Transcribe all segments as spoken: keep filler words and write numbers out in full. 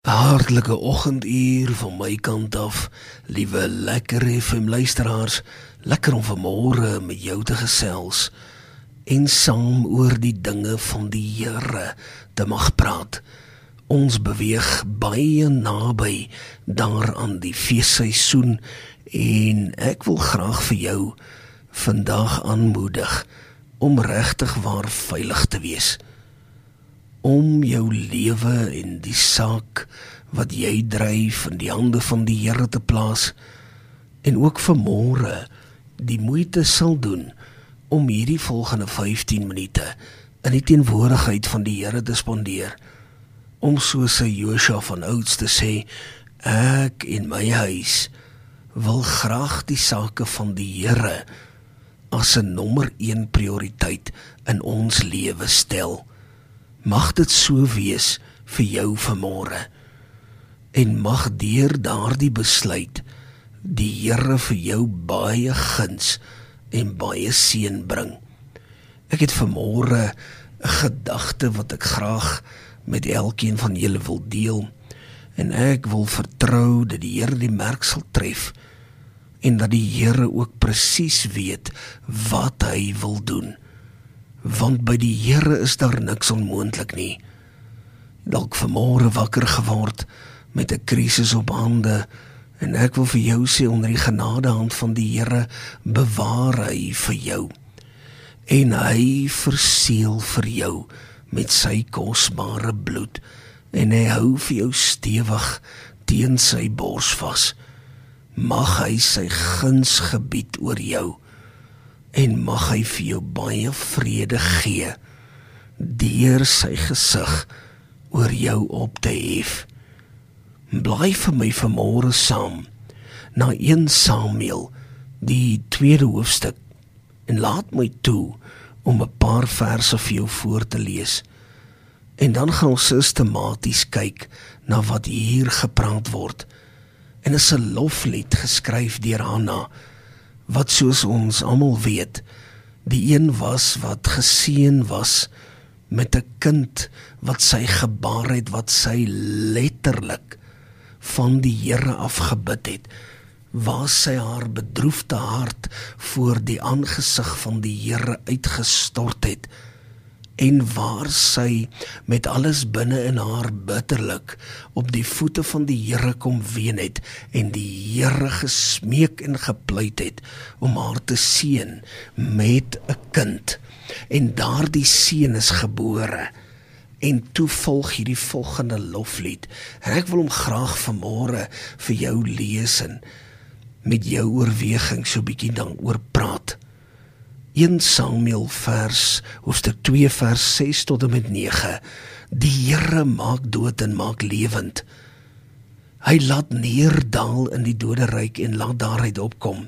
Hartlike oggenduur van my kant af, liewe lekker F M luisteraars, lekker om vanmôre met jou te gesels en saam oor die dinge van die Here te mag praat. Ons beweeg baie naby daar aan die feesseisoen en ek wil graag vir jou vandag aanmoedig om regtig waar veilig te wees. Om jou lewe en die saak wat jy dryf in die hande van die Here te plaas en ook vanmôre die moeite sal doen om hierdie volgende vyftien minute in die teenwoordigheid van die Here te spandeer, om soos sy Josua van ouds te sê, ek en my huis wil graag die sake van die Here as 'n nommer een prioriteit in ons lewe stel. Mag dit so wees vir jou vanmôre, en mag deur daardie besluit die Here vir jou baie guns en baie seën bring. Ek het vanmôre 'n gedagte wat ek graag met elkeen van julle wil deel, en ek wil vertrou dat die Here die merk sal tref, en dat die Here ook presies weet wat hy wil doen. Want by die Here is daar niks onmoontlik nie. Dalk vanmôre wakker geword met 'n krisis op hande, en ek wil vir jou sê, onder die genadehand van die Here bewaar hy vir jou, en hy verseël vir jou met sy kosbare bloed, en hy hou vir jou stewig teen sy bors vas. Mag hy sy guns gebied oor jou, en mag hy vir jou baie vrede gee, deur sy gesig oor jou op te hef. Bly vir my vanmôre saam na een Samuel, die tweede hoofstuk, en laat my toe om 'n paar verse vir jou voor te lees. En dan gaan ons sistematies kyk na wat hier gepraat word. En is 'n loflied geskryf deur Hanna, wat soos ons almal weet, die een was wat geseën was met 'n kind wat sy gebaar het, wat sy letterlik van die Here afgebid het, waar sy haar bedroefde hart voor die aangesig van die Here uitgestort het, en waar sy met alles binne in haar bitterlik op die voete van die Here kom ween het, en die Here gesmeek en gepleit het om haar te seën met 'n kind, en daardie seën is gebore. En toe volg hierdie volgende loflied, en ek wil hom graag vanmôre vir jou lees en met jou oorweging so bietjie dan oor praat. een Samuel vers, hoofstuk twee vers ses tot en met nege. Die Here maak dood en maak lewend. Hy laat neerdaal in die doderyk en laat daaruit opkom.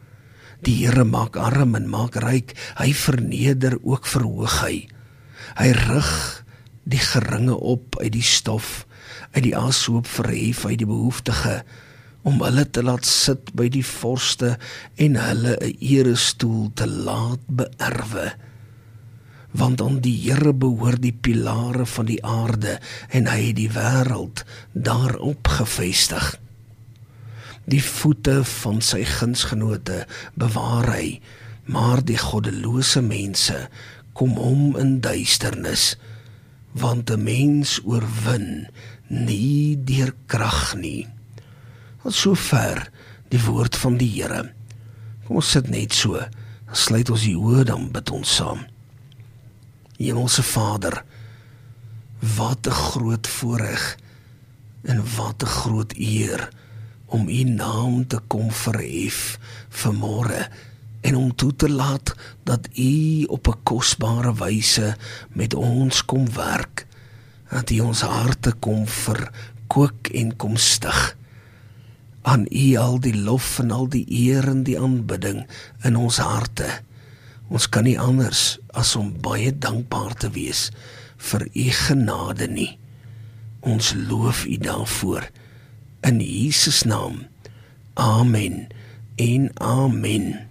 Die Here maak arm en maak ryk, hy verneder ook verhoog hy. Hy rig die geringe op uit die stof, uit die aashoop verhef hy die behoeftige, om hulle te laat sit by die vorste en hulle 'n erestoel te laat beerwe. Want aan die Here behoort die pilare van die aarde, en hy het die wêreld daarop gevestig. Die voete van sy gunsgenote bewaar hy, maar die goddelose mense kom om in duisternis, want 'n mens oorwin nie deur krag nie. Tot sover die woord van die Here. Kom ons sit net so, dan sluit ons die oë, dan bid ons saam. Hemelse Vader, wat 'n groot voorreg en wat 'n groot eer om U naam te kom verhef vanmôre, en om toe te laat dat U op 'n kosbare wyse met ons kom werk, dat U ons harte kom verkook en kom stig. Aan U al die lof en al die eer en die aanbidding in ons harte. Ons kan nie anders as om baie dankbaar te wees vir U genade nie. Ons loof U daarvoor. In Jesus naam. Amen en amen.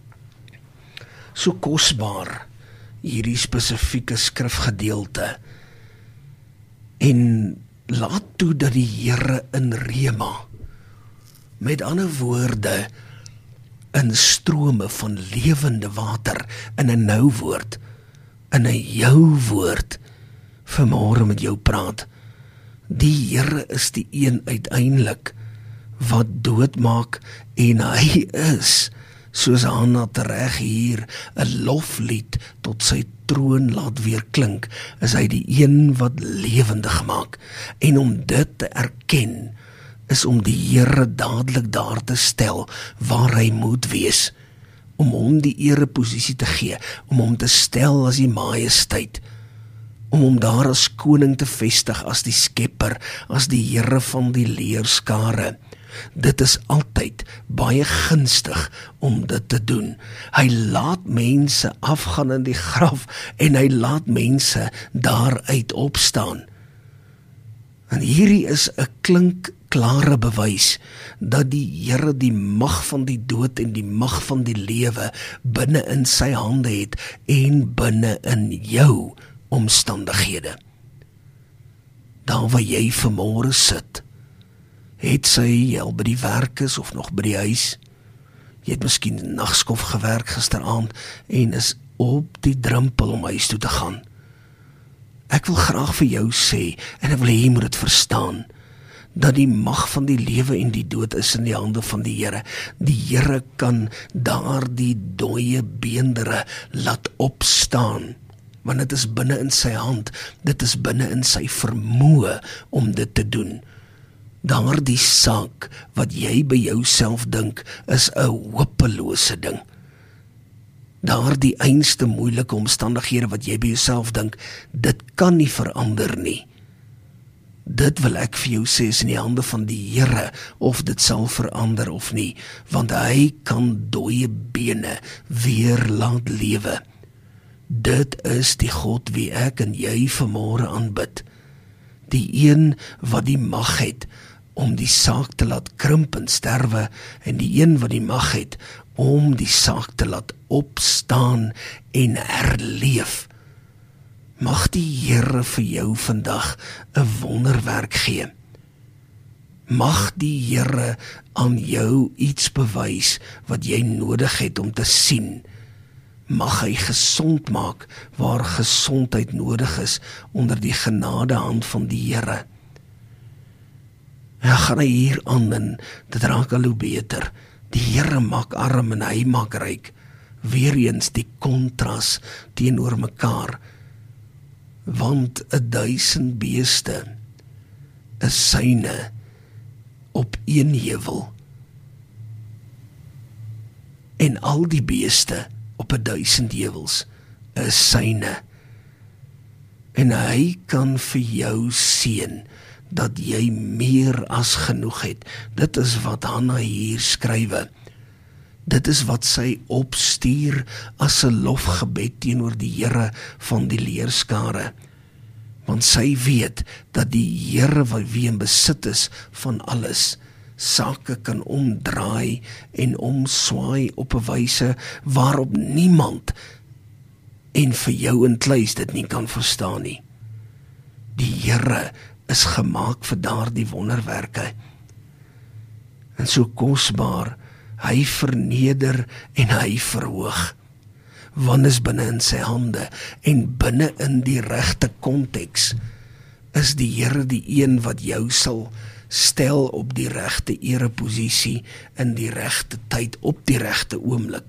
So kosbaar hierdie spesifieke skrifgedeelte. En laat toe dat die Here in rema, met ander woorde, in strome van lewende water, in 'n nou woord, in 'n jou woord, vanmôre met jou praat. Die Here is die een uiteindelik wat doodmaak, en hy is, soos Hanna tereg hier, 'n loflied tot sy troon laat weer klink, is hy die een wat lewendig maak. En om dit te erken, is om die Here dadelik daar te stel waar hy moet wees, om hom die ereposisie te gee, om hom te stel as die majesteit, om hom daar as koning te vestig, as die skepper, as die Here van die leerskare. Dit is altyd baie gunstig om dit te doen. Hy laat mense afgaan in die graf, en hy laat mense daaruit opstaan. En hierdie is 'n klinkklare bewys dat die Here die mag van die dood en die mag van die lewe binne in sy hande het, en binne in jou omstandighede. Daar waar jy vanmôre sit, het sy al by die werk is of nog by die huis, jy het miskien nagskof gewerk gisteraand en is op die drempel om huis toe te gaan. Ek wil graag vir jou sê, en ek wil hê jy moet dit verstaan, dat die mag van die lewe en die dood is in die hande van die Here. Die Here kan daardie dooie beendere laat opstaan, want dit is binne in sy hand, dit is binne in sy vermoë om dit te doen. Daardie saak wat jy by jouself dink, is 'n hopelose ding. Daardie einste moeilike omstandighede wat jy by jouself dink, dit kan nie verander nie. Dit wil ek vir jou sê, is in die hande van die Here, of dit sal verander of nie, want hy kan dooie bene weer laat lewe. Dit is die God wie ek en jy vanmôre aanbid. Die een wat die mag het om die saak te laat krimp en sterwe, en die een wat die mag het om die saak te laat opstaan en herleef. Mag die Here vir jou vandag 'n wonderwerk gee. Mag die Here aan jou iets bewys wat jy nodig het om te sien. Mag hy gesond maak waar gesondheid nodig is onder die genadehand van die Here. Ja, gaan hy hier aan en dit raak al hoe beter. Die Here maak arm en hy maak ryk. Weereens die kontras teenoor mekaar. Want 'n duisend beeste is syne op een heuwel. En al die beeste op 'n duisend heuwels is syne. En hy kan vir jou seën dat jy meer as genoeg het. Dit is wat Hanna hier skrywe. Dit is wat sy opstuur as 'n lofgebed teenoor die Here van die leerskare. Want sy weet dat die Here wat wie in besit is van alles, sake kan omdraai en omswaai op 'n wyse waarop niemand en vir jou inkluis dit nie kan verstaan nie. Die Here is gemaak vir daardie wonderwerke. En so kosbaar, hy verneder en hy verhoog. Want is binne in sy hande, en binne in die regte konteks is die Here die een wat jou sal stel op die regte ereposisie in die regte tyd, op die regte oomblik.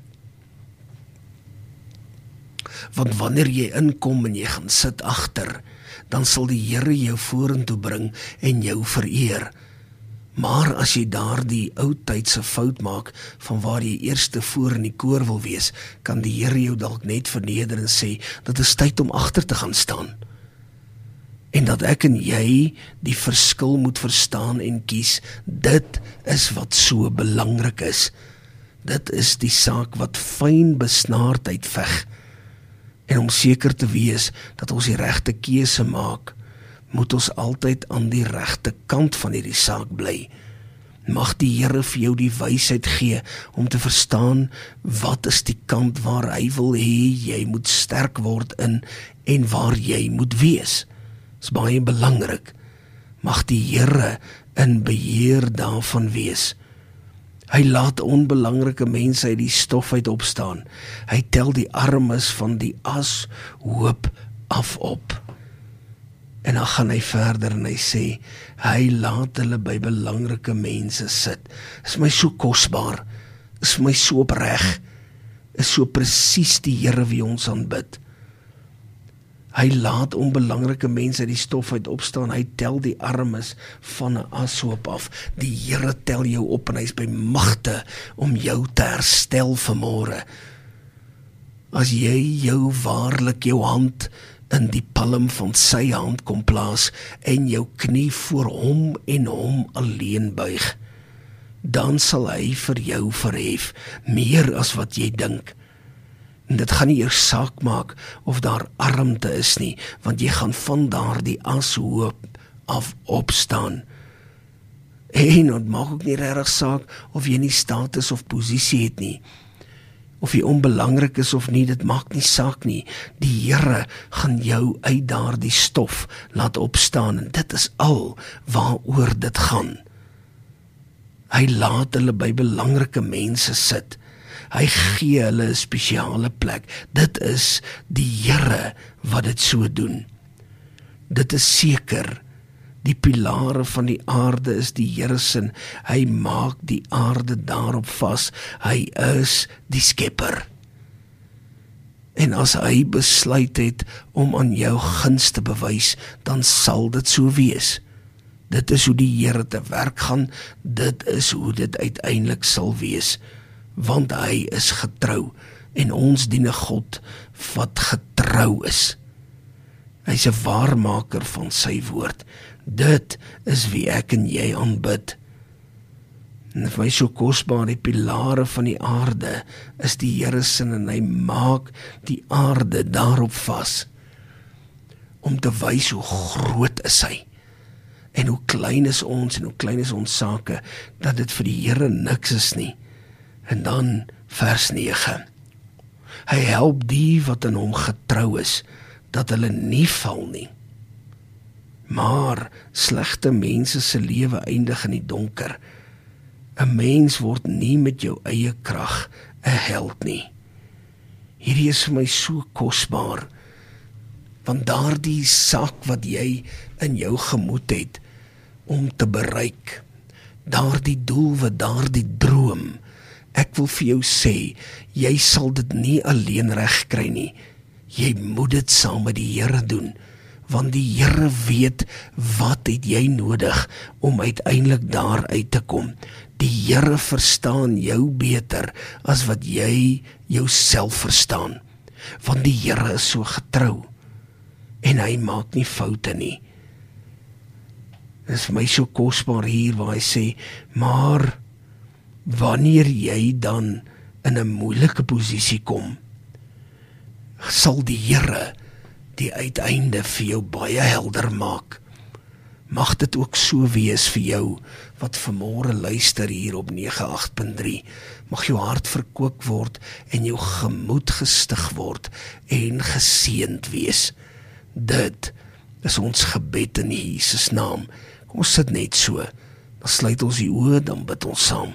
Want wanneer jy inkom en jy gaan sit agter, dan sal die Here jou vorentoe bring en jou vereer. Maar as jy daardie ou tydse fout maak, van waar jy eerste voor in die koor wil wees, kan die Here jou dalk net verneder en sê, dat is tyd om agter te gaan staan. En dat ek en jy die verskil moet verstaan en kies, dit is wat so belangrik is. Dit is die saak wat fyn besnaardheid veg. En om seker te wees dat ons die regte keuse maak, moet ons altyd aan die regte kant van hierdie saak bly. Mag die Here vir jou die wysheid gee om te verstaan wat is die kant waar hy wil hê jy moet sterk word in en waar jy moet wees. Dit is baie belangrik. Mag die Here in beheer daarvan wees. Hy laat onbelangrike mense uit die stof uit opstaan. Hy tel die armes van die as hoop af op. En dan gaan hy verder en hy sê, hy laat hulle by belangrike mense sit. Is my so kosbaar, is my so opreg, is so presies die Here wie ons aanbid. Hy laat onbelangrike mense uit die stof uit opstaan, hy tel die armes van 'n ashoop af. Die Here tel jou op en hy is by magte om jou te herstel vanmôre. As jy jou waarlik jou hand in die palm van sy hand kom plaas en jou knie voor hom en hom alleen buig, dan sal hy vir jou verhef, meer as wat jy dink. En dit gaan nie eers saak maak of daar armte is nie, want jy gaan van daar die ashoop af opstaan. En dit maak ook nie regtig saak of jy nie status of posisie het nie, of jy onbelangrik is of nie, dit maak nie saak nie. Die Here gaan jou uit daardie stof laat opstaan, en dit is al waaroor dit gaan. Hy laat hulle by belangrike mense sit. Hy gee hulle 'n spesiale plek. Dit is die Here wat dit so doen. Dit is seker. Die pilare van die aarde is die Here se. Hy maak die aarde daarop vas. Hy is die skepper. En as hy besluit het om aan jou guns te bewys, dan sal dit so wees. Dit is hoe die Here te werk gaan. Dit is hoe dit uiteindelik sal wees. Want hy is getrou, en ons dien 'n God wat getrou is. Hy is 'n waarmaker van sy woord. Dit is wie ek en jy aanbid. En vir my so kosbaar, die pilare van die aarde is die Here se, en hy maak die aarde daarop vas, om te wys hoe groot is hy, en hoe klein is ons, en hoe klein is ons sake, dat dit vir die Here niks is nie. En dan vers nege. Hy help die wat in hom getrou is, dat hulle nie val nie. Maar slegte mense se lewe eindig in die donker. 'n Mens word nie met jou eie krag 'n held nie. Hierdie is vir my so kosbaar, want daardie saak wat jy in jou gemoed het om te bereik, daardie doel, wat daardie droom, ek wil vir jou sê, jy sal dit nie alleen reg kry nie. Jy moet dit saam met die Here doen, want die Here weet wat het jy nodig om uiteindelik daar uit te kom. Die Here verstaan jou beter as wat jy jouself verstaan, want die Here is so getrou, en hy maak nie foute nie. Dit is vir my so kosbaar hier waar hy sê, maar wanneer jy dan in 'n moeilike posisie kom, sal die Here die uiteinde vir jou baie helder maak. Mag dit ook so wees vir jou, wat vanmôre luister hier op nege agt punt drie. Mag jou hart verkoop word, en jou gemoed gestig word, en geseënd wees. Dit is ons gebed in Jesus naam. Kom ons sit net so, dan sluit ons die oë, dan bid ons saam.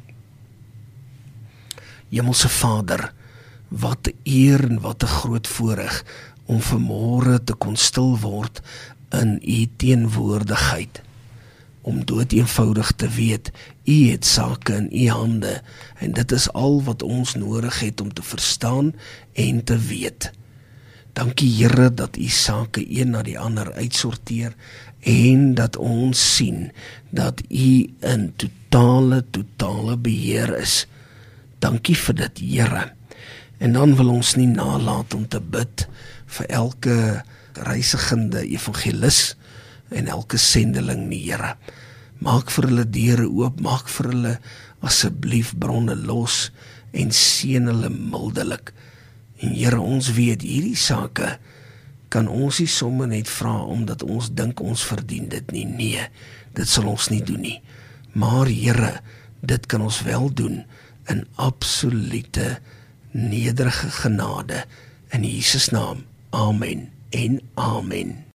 Hemelse Vader, wat 'n eer en wat 'n groot voorreg om vanmôre te kon stil word in U teenwoordigheid, om doodeenvoudig te weet, U het sake in U hande, en dit is al wat ons nodig het om te verstaan en te weet. Dankie Here dat U sake een na die ander uitsorteer, en dat ons sien dat U in totale, totale beheer is. Dankie vir dit, Here. En dan wil ons nie nalat om te bid vir elke reisigende evangelis en elke sendeling, nie, Here. Maak vir hulle deure oop, maak vir hulle asseblief bronne los, en seën hulle mildelik. En Here, ons weet hierdie sake kan ons nie sommer net vra omdat ons dink ons verdien dit nie. Nee, dit sal ons nie doen nie. Maar Here, dit kan ons wel doen in absolute nederige genade. In Jesus naam, amen en amen.